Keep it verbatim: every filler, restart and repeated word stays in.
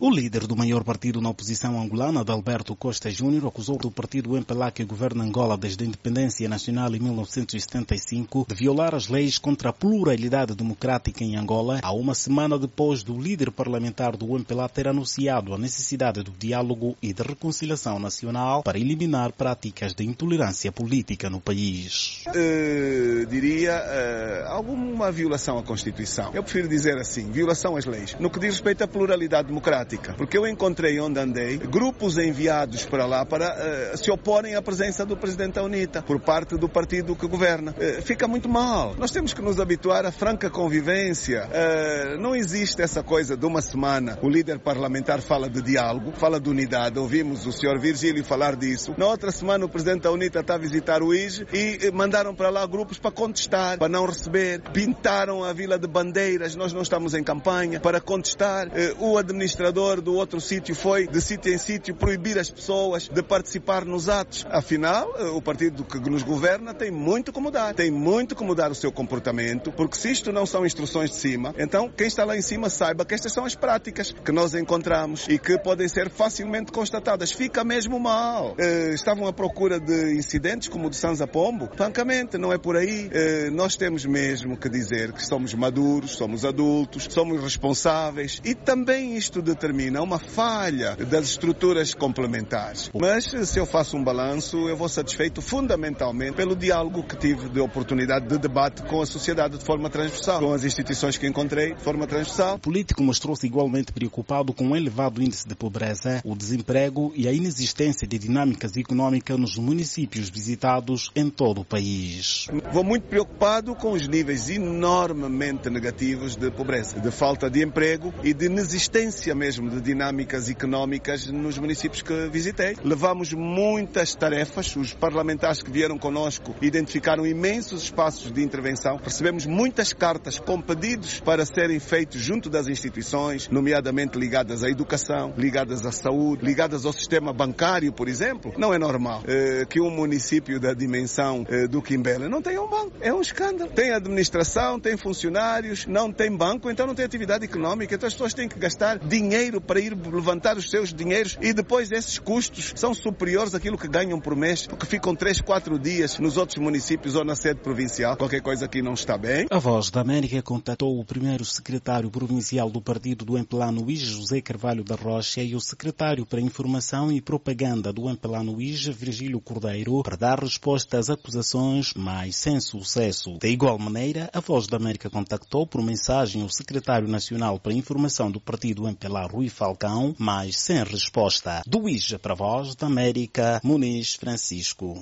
O líder do maior partido na oposição angolana, Adalberto Costa Júnior, acusou o partido M P L A, que governa Angola desde a independência nacional em mil novecentos e setenta e cinco, de violar as leis contra a pluralidade democrática em Angola, há uma semana depois do líder parlamentar do M P L A ter anunciado a necessidade do diálogo e de reconciliação nacional para eliminar práticas de intolerância política no país. Uh, diria uh, alguma violação à Constituição. Eu prefiro dizer assim, violação às leis. No que diz respeito à pluralidade democrática, porque eu encontrei onde andei grupos enviados para lá para uh, se oporem à presença do presidente da UNITA por parte do partido que governa. Uh, fica muito mal. Nós temos que nos habituar à franca convivência. Uh, não existe essa coisa de uma semana o líder parlamentar fala de diálogo, fala de unidade. Ouvimos o senhor Virgílio falar disso. Na outra semana o presidente da UNITA está a visitar o I G e mandaram para lá grupos para contestar, para não receber. Pintaram a Vila de Bandeiras. Nós não estamos em campanha para contestar. Uh, o administrador do outro sítio foi, de sítio em sítio, proibir as pessoas de participar nos atos. Afinal, o partido que nos governa tem muito que mudar. Tem muito que mudar o seu comportamento, porque se isto não são instruções de cima, então quem está lá em cima saiba que estas são as práticas que nós encontramos e que podem ser facilmente constatadas. Fica mesmo mal. Uh, estavam à procura de incidentes como o de Sanza Pombo? Francamente, não é por aí. Uh, nós temos mesmo que dizer que somos maduros, somos adultos, somos responsáveis e também isto determina uma falha das estruturas complementares. Mas se eu faço um balanço, eu vou satisfeito fundamentalmente pelo diálogo que tive de oportunidade de debate com a sociedade de forma transversal, com as instituições que encontrei de forma transversal. O político mostrou-se igualmente preocupado com o elevado índice de pobreza, o desemprego e a inexistência de dinâmicas econômicas nos municípios visitados em todo o país. Vou muito preocupado com os níveis enormemente negativos de pobreza, de falta de emprego e de inexistência mesmo de dinâmicas económicas nos municípios que visitei. Levamos muitas tarefas, os parlamentares que vieram connosco identificaram imensos espaços de intervenção, recebemos muitas cartas com pedidos para serem feitos junto das instituições, nomeadamente ligadas à educação, ligadas à saúde, ligadas ao sistema bancário, por exemplo. Não é normal eh, que um município da dimensão eh, do Quimbela não tenha um banco. É um escândalo. Tem administração, tem funcionários, não tem banco, então não tem atividade económica, então as pessoas têm que gastar dinheiro para ir levantar os seus dinheiros e depois esses custos são superiores àquilo que ganham por mês, porque ficam três, quatro dias nos outros municípios ou na sede provincial. Qualquer coisa aqui não está bem. A Voz da América contatou o primeiro secretário provincial do partido do M P L A no I G, José Carvalho da Rocha, e o secretário para Informação e Propaganda do M P L A no I G, Virgílio Cordeiro, para dar resposta às acusações, mas sem sucesso. De igual maneira, a Voz da América contactou por mensagem o secretário nacional para Informação do partido M P L A, Rui Falcão, mas sem resposta. Do I G para a Voz da América, Muniz Francisco.